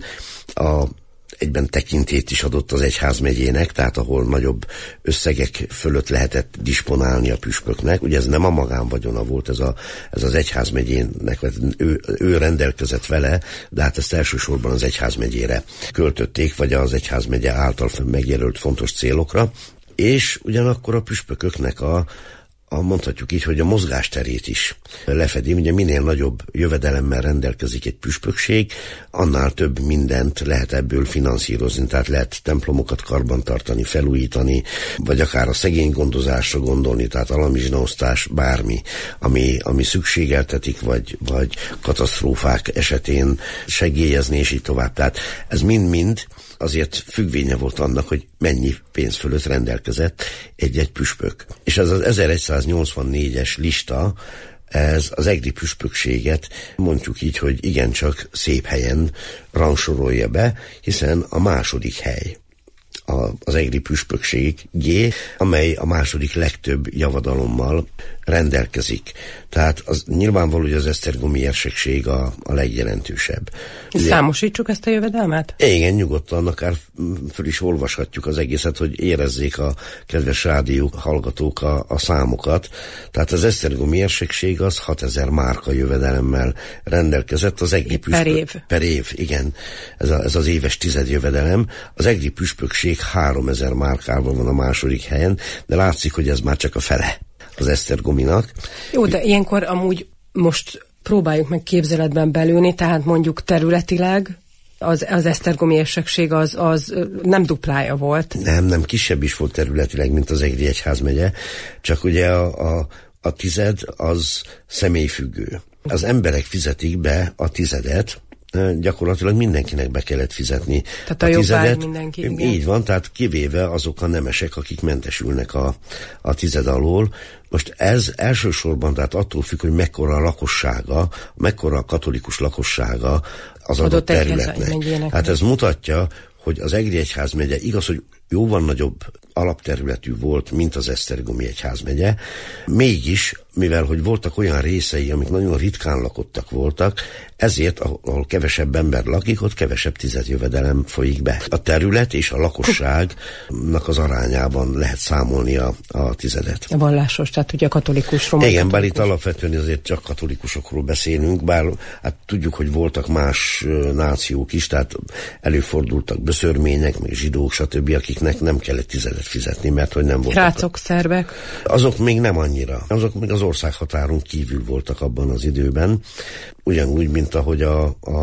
a egyben tekintét is adott az egyházmegyének, tehát ahol nagyobb összegek fölött lehetett disponálni a püspöknek. Ugye ez nem a magánvagyona volt, ez, a, ez az egyházmegyének, ő, ő rendelkezett vele, de hát ezt elsősorban az egyházmegyére költötték, vagy az egyházmegye által megjelölt fontos célokra, és ugyanakkor a püspököknek a A, mondhatjuk így, hogy a mozgásterét is lefedi. Ugye minél nagyobb jövedelemmel rendelkezik egy püspökség, annál több mindent lehet ebből finanszírozni, tehát lehet templomokat karbantartani, felújítani, vagy akár a szegény gondozásra gondolni, tehát alamizsnaosztás, bármi, ami, ami szükségeltetik, vagy, vagy katasztrófák esetén segélyezni, és így tovább. Tehát ez mind-mind azért függvénye volt annak, hogy mennyi pénz fölött rendelkezett egy-egy püspök. És ez az ezeregyszáznyolcvannégyes lista, ez az egri püspökséget mondjuk így, hogy igencsak szép helyen rangsorolja be, hiszen a második hely a, az egri püspökség G, amely a második legtöbb javadalommal rendelkezik. Tehát az nyilvánvaló, hogy az esztergomi érsekség a, a legjelentősebb. Számosítsuk ezt a jövedelmet? Igen, nyugodtan, akár föl is olvashatjuk az egészet, hogy érezzék a kedves rádió hallgatók a, a számokat. Tehát az esztergomi érsekség az hatezer márka jövedelemmel rendelkezett. Az egri püspök, per év. Per év, igen. Ez, a, ez az éves tized jövedelem. Az egri püspökség háromezer márkával van a második helyen, de látszik, hogy ez már csak a fele az esztergominak. Jó, de ilyenkor amúgy most próbáljuk meg képzeletben belülni, tehát mondjuk területileg az, az esztergomi érsekség az, az nem duplája volt. Nem, nem, kisebb is volt területileg, mint az egri egyházmegye, csak ugye a, a, a tized az személyfüggő. Az emberek fizetik be a tizedet, gyakorlatilag mindenkinek be kellett fizetni. Tehát a, a tizedet. Mindenki, igen. Így van, tehát kivéve azok a nemesek, akik mentesülnek a, a tized alól. Most ez elsősorban, tehát attól függ, hogy mekkora a lakossága, mekkora a katolikus lakossága az adott, adott területnek. Hát ez mutatja, hogy az egri egyházmegye igaz, hogy jóval nagyobb alapterületű volt, mint az esztergomi egyházmegye, mégis, mivel hogy voltak olyan részei, amik nagyon ritkán lakottak voltak, ezért, ahol kevesebb ember lakik, ott kevesebb tizedjövedelem folyik be. A terület és a lakosságnak az arányában lehet számolni a, a tizedet. A vallásos, tehát ugye a katolikus, román Igen, katolikus. bár itt alapvetően azért csak katolikusokról beszélünk, bár hát tudjuk, hogy voltak más nációk is, tehát előfordultak böszörmények, meg zsidók, stb., akiknek nem kellett tizedet fizetni, mert hogy nem voltak. Rácok, szerbek? Azok még nem annyira. Azok még az országhatáron kívül voltak abban az időben. Ugyanúgy, mint ahogy a, a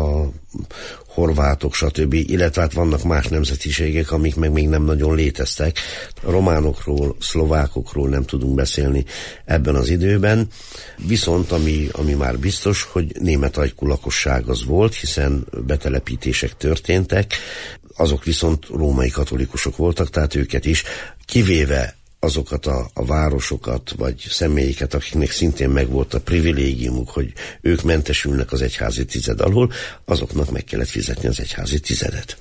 horvátok, stb., illetve hát vannak más nemzetiségek, amik meg még nem nagyon léteztek. Románokról, szlovákokról nem tudunk beszélni ebben az időben, viszont ami, ami már biztos, hogy német ajkú lakosság az volt, hiszen betelepítések történtek, azok viszont római katolikusok voltak, tehát őket is, kivéve azokat a, a városokat, vagy személyeket, akiknek szintén megvolt a privilégiumuk, hogy ők mentesülnek az egyházi tized alól, azoknak meg kellett fizetni az egyházi tizedet.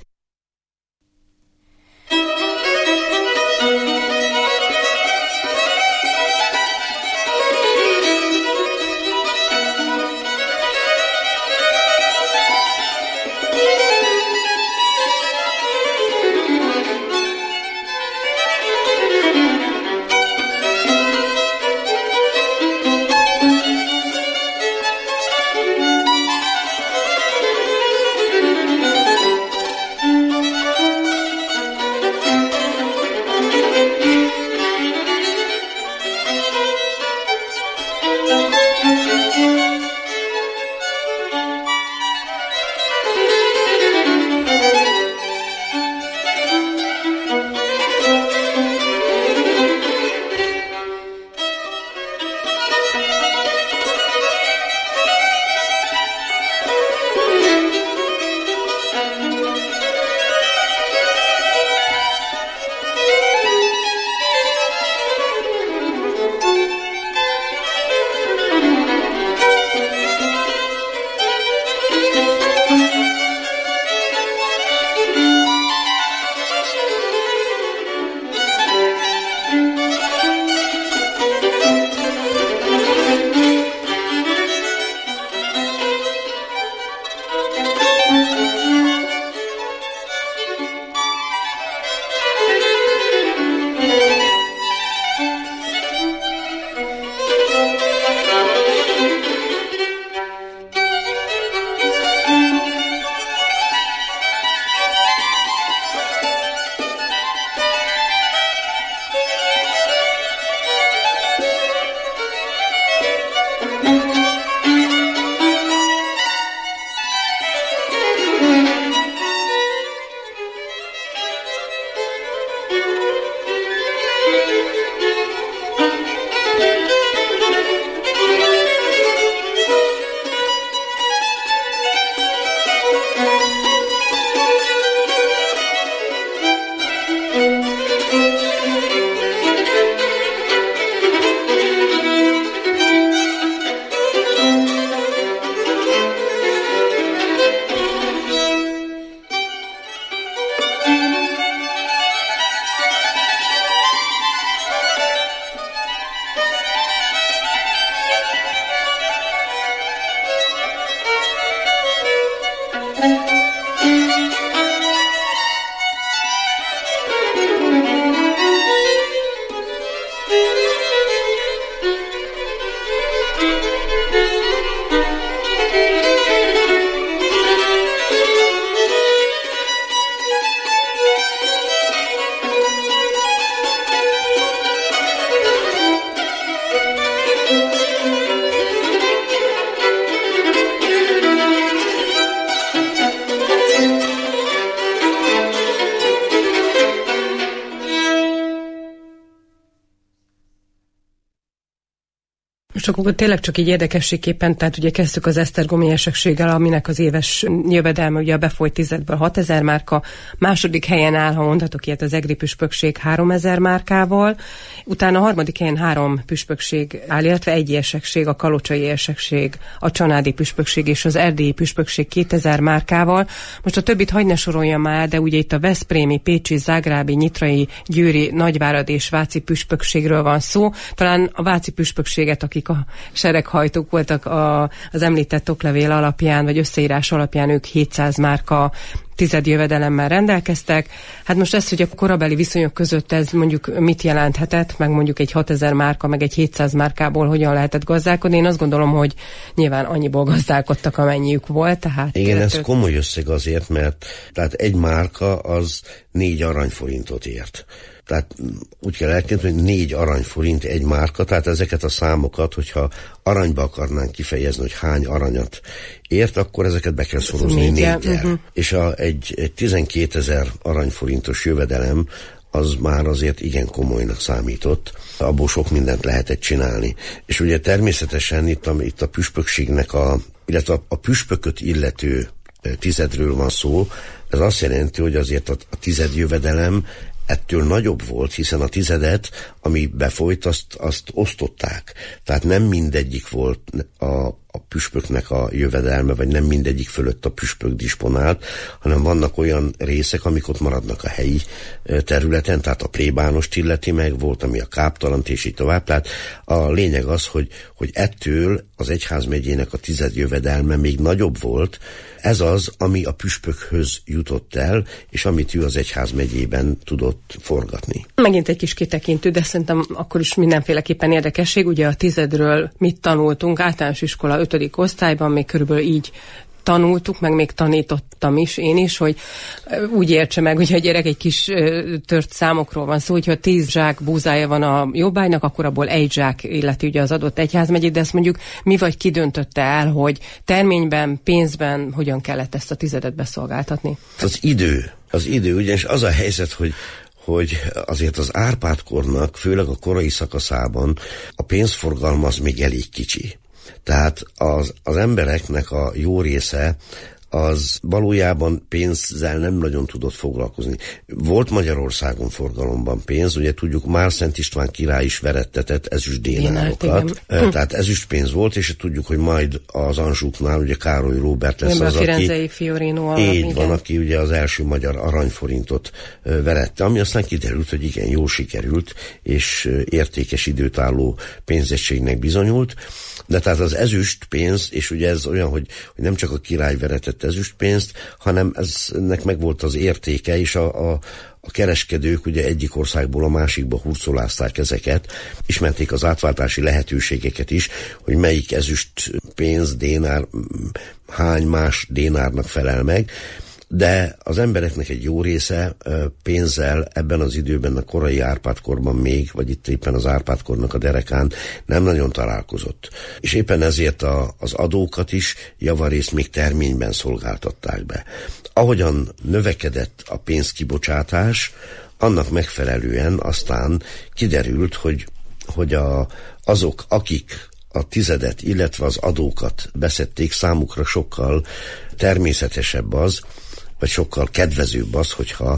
Most akkor tényleg csak így érdekességképpen, tehát ugye kezdtük az esztergomi érsekséggel, aminek az éves jövedelme ugye a befolyt tizedből hatezer márka, második helyen áll, ha mondhatok ilyet, az egri püspökség háromezer márkával, utána a harmadik helyen három püspökség áll, illetve egy érsekség, a kalocsai érsekség, a csanádi püspökség és az erdélyi püspökség kétezer márkával. Most a többit hagy ne soroljam már, de ugye itt a veszprémi, pécsi, zágrábi, nyitrai, győri, nagyváradi és váci püspökségről van szó. Talán a váci püspökséget, akik a sereghajtók voltak a, az említett oklevél alapján, vagy összeírás alapján, ők hétszáz márka tized jövedelemmel rendelkeztek. Hát most ez, hogy a korabeli viszonyok között ez mondjuk mit jelenthetett, meg mondjuk egy hatezer márka, meg egy hétszáz márkából hogyan lehetett gazdálkodni. Én azt gondolom, hogy nyilván annyiból gazdálkodtak, amennyiük volt. Tehát igen, ez komoly összeg azért, mert tehát egy márka az négy aranyforintot ért. Tehát úgy kell elképzelni, hogy négy aranyforint egy márka, tehát ezeket a számokat, hogyha aranyba akarnánk kifejezni, hogy hány aranyat ért, akkor ezeket be kell szorozni négyel. Uh-huh. És a, egy, egy tizenkétezer aranyforintos jövedelem az már azért igen komolynak számított. Abból sok mindent lehetett csinálni. És ugye természetesen itt a, itt a püspökségnek, a, illetve a, a püspököt illető tizedről van szó. Ez azt jelenti, hogy azért a, a tized jövedelem ettől nagyobb volt, hiszen a tizedet, ami befolyt, azt, azt osztották. Tehát nem mindegyik volt a, a püspöknek a jövedelme, vagy nem mindegyik fölött a püspök disponált, hanem vannak olyan részek, amik ott maradnak a helyi területen, tehát a plébánost illeti meg, volt, ami a káptalant, és így tovább. Tehát a lényeg az, hogy, hogy ettől az egyházmegyének a tized jövedelme még nagyobb volt. Ez az, ami a püspökhöz jutott el, és amit ő az egyházmegyében tudott forgatni. Megint egy kis kitekintő, de szerintem akkor is mindenféleképpen érdekesség. Ugye a tizedről mit tanultunk? Általános iskola ötödik osztályban még körülbelül így tanultuk, meg még tanítottam is én is, hogy úgy értse meg, hogy a gyerek egy kis tört számokról van szó, hogyha tíz zsák búzája van a jobbágynak, akkor abból egy zsák illeti ugye az adott egyházmegyét, de ezt mondjuk mi vagy ki döntötte el, hogy terményben, pénzben hogyan kellett ezt a tizedet beszolgáltatni? Az idő, az idő, ugyanis az a helyzet, hogy hogy azért az Árpád-kornak, főleg a korai szakaszában a pénzforgalma az még elég kicsi. Tehát az, az embereknek a jó része az valójában pénzzel nem nagyon tudott foglalkozni. Volt Magyarországon forgalomban pénz, ugye tudjuk, már Szent István király is verettetett ezüst dénárokat, tehát ezüst pénz volt, és tudjuk, hogy majd az Anjouknál ugye Károly Róbert lesz nem az, a aki... Fiorino így igen. van, aki ugye az első magyar aranyforintot verette, ami aztán kiderült, hogy igen, jól sikerült, és értékes időtálló pénzegységnek bizonyult. De tehát az ezüst pénz, és ugye ez olyan, hogy, hogy nem csak a király veretett ezüst pénzt, hanem ez, ennek megvolt az értéke, és a, a, a kereskedők ugye egyik országból a másikba hurcolázták ezeket, ismerték az átváltási lehetőségeket is, hogy melyik ezüst pénz, dénár, hány más dénárnak felel meg, de az embereknek egy jó része pénzzel ebben az időben, a korai Árpád-korban még, vagy itt éppen az Árpád-kornak a derekán nem nagyon találkozott. És éppen ezért a, az adókat is javarészt még terményben szolgáltatták be. Ahogyan növekedett a pénzkibocsátás, annak megfelelően aztán kiderült, hogy, hogy a, azok, akik a tizedet, illetve az adókat beszedték, számukra sokkal természetesebb az, vagy sokkal kedvezőbb az, hogyha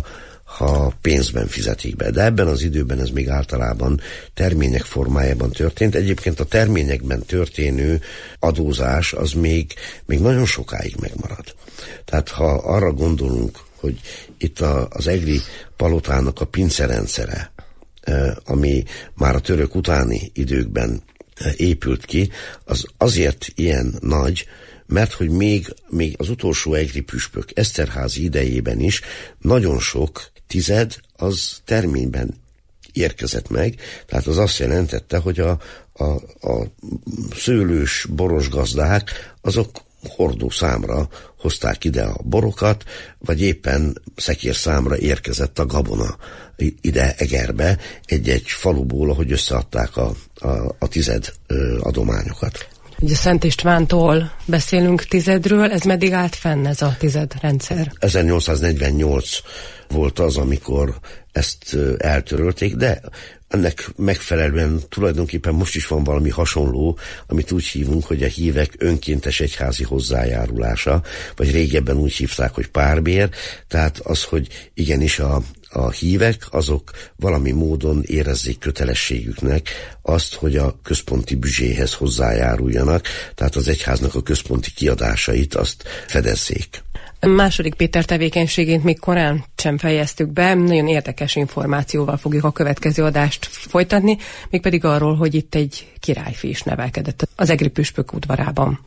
ha pénzben fizetik be. De ebben az időben ez még általában termények formájában történt. Egyébként a terményekben történő adózás az még, még nagyon sokáig megmarad. Tehát ha arra gondolunk, hogy itt a, az egri palotának a pincerendszere, ami már a török utáni időkben épült ki, az azért ilyen nagy, mert hogy még, még az utolsó egri püspök Eszterházy idejében is nagyon sok tized az terményben érkezett meg, tehát az azt jelentette, hogy a, a, a szőlős boros gazdák azok hordó számra hozták ide a borokat, vagy éppen szekér számra érkezett a gabona ide Egerbe egy-egy faluból, ahogy összeadták a, a, a tized ö, adományokat. Ugye Szent Istvántól beszélünk tizedről, ez meddig állt fenn ez a tizedrendszer? ezernyolcszáznegyvennyolc volt az, amikor ezt eltörölték, de ennek megfelelően tulajdonképpen most is van valami hasonló, amit úgy hívunk, hogy a hívek önkéntes egyházi hozzájárulása, vagy régebben úgy hívták, hogy párbér, tehát az, hogy igenis a a hívek azok valami módon érezzék kötelességüknek azt, hogy a központi büdzséhez hozzájáruljanak, tehát az egyháznak a központi kiadásait azt fedezzék. Második Péter tevékenységét még korán sem fejeztük be, nagyon érdekes információval fogjuk a következő adást folytatni, mégpedig arról, hogy itt egy királyfi is nevelkedett az egri püspök udvarában.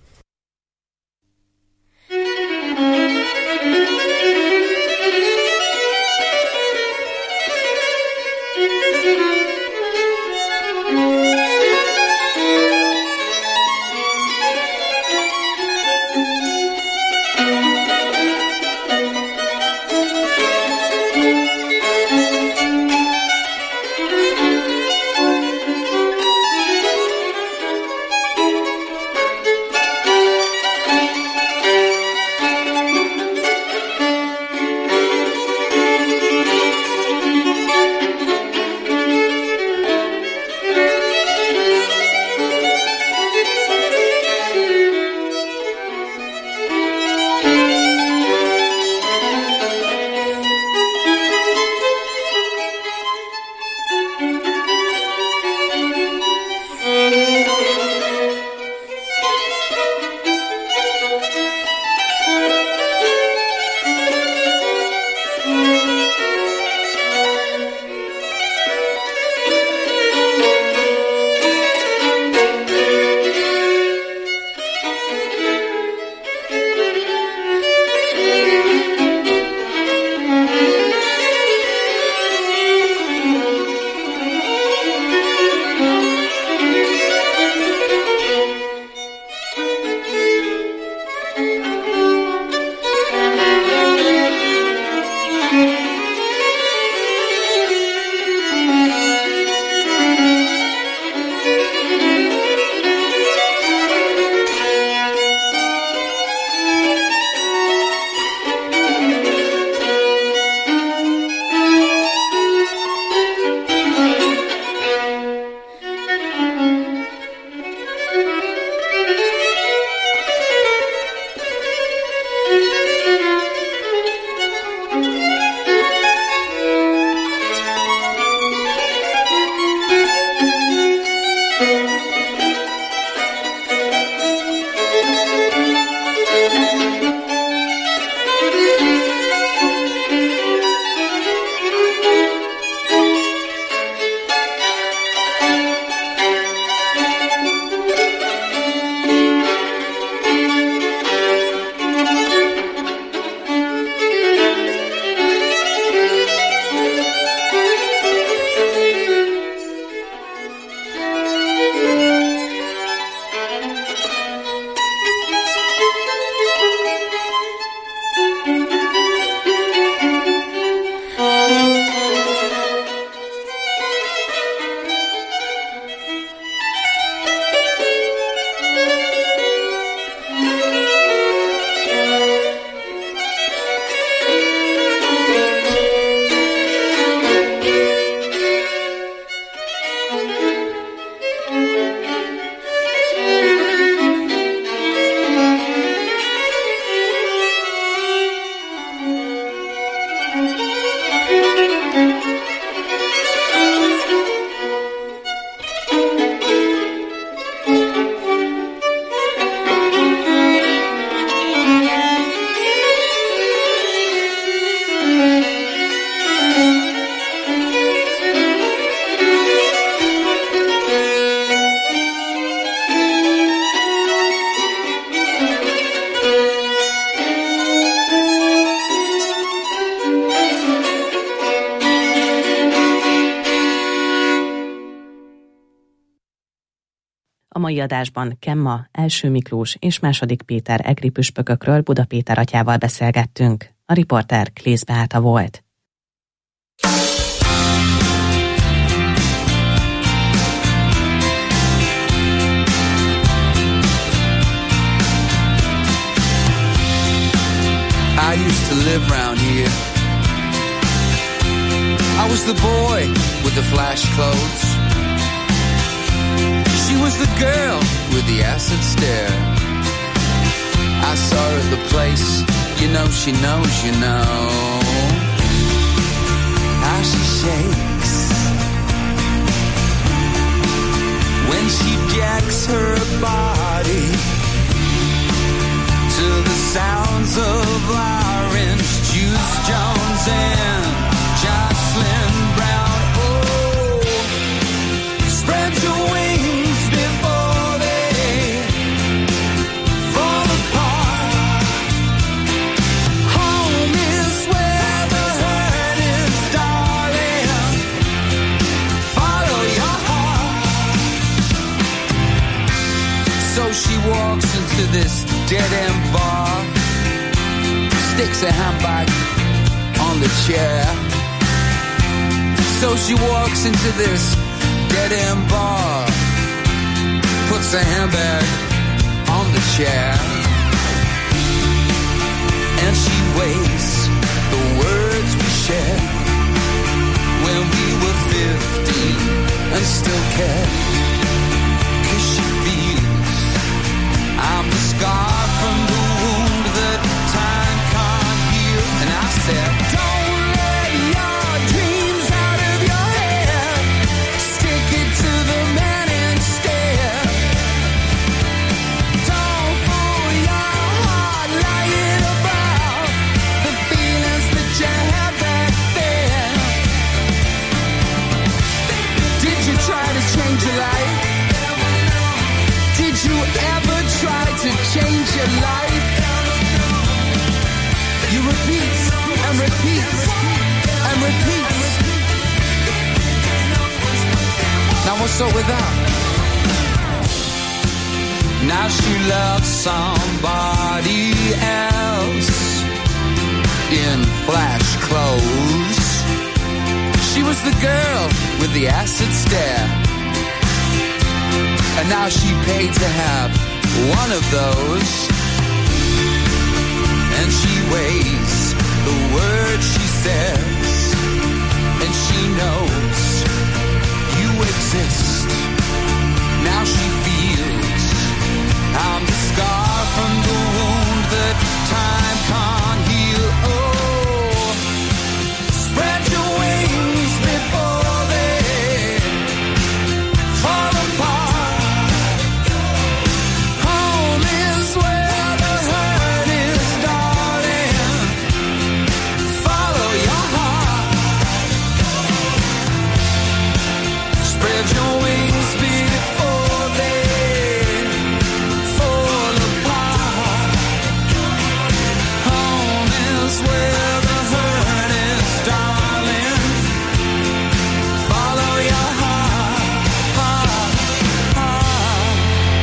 A mai adásban Kemma, Első Miklós és második Péter egri püspökökről Buda Péter atyával beszélgettünk. A riporter Klész Beáta volt. I used to live round here. I was the boy with the flash clothes. She was the girl with the acid stare. I saw her at the place, you know she knows, you know how she shakes when she jacks her body to the sounds of Orange Juice Jones and Jocelyn Brown. Oh, spread your wings before they fall apart. Home is where the hurt is, darling. Follow your heart. So she walks into this dead-end bar, sticks a handbag on the chair. So she walks into this dead-end bar, puts a handbag on the chair, and she weighs the words we shared when we were fifteen and still care. 'Cause she feels I'm the scar from the wound that time can't heal. And I said, don't let your dreams out of your head. Stick it to the man instead. Don't fool your heart lying about the feelings that you had back then. Did you try to change your life? Did you ever try to change your life? You repeat and repeat and repeat. Now what's up with that? Now she loves somebody else in flash clothes. She was the girl with the acid stare, and now she paid to have one of those. And she weighs the words she says, and she knows you exist. Now she feels I'm the scar from the wound that time can't heal. Oh, spread your wings before they fall apart. Home is where the hurt is, darling. Follow your heart. Spread your wings before they fall apart. Home is where the hurt is, darling. Follow your heart, heart, heart.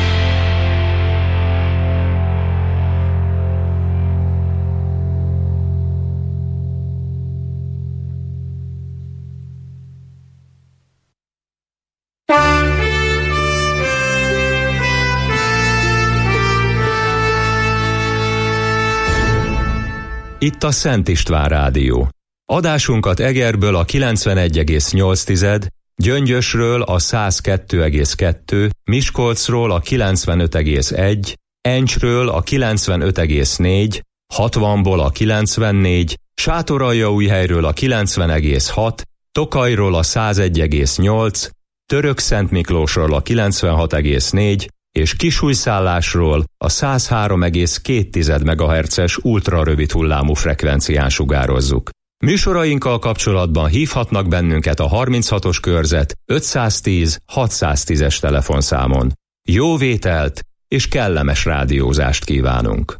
Itt a Szent István Rádió. Adásunkat Egerből a kilencvenegy egész nyolc, Gyöngyösről a száz kettő egész kettő, Miskolcról a kilencvenöt egész egy, Encsről a kilencvenöt egész négy, hatvanból a kilencvennégy, Sátoraljaújhelyről a kilencven egész hat, Tokajról a száz egy egész nyolc, Törökszentmiklósról a kilencvenhat egész négy és Kisújszállásról a száz három egész két megahertzes ultrarövid hullámú frekvencián sugározzuk. Műsorainkkal kapcsolatban hívhatnak bennünket a harminchatos körzet ötszáztíz hatszáztízes telefonszámon. Jó vételt és kellemes rádiózást kívánunk!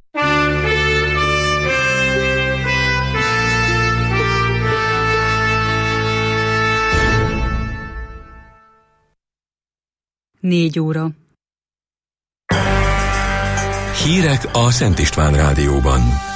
Négy óra. Hírek a Szent István Rádióban.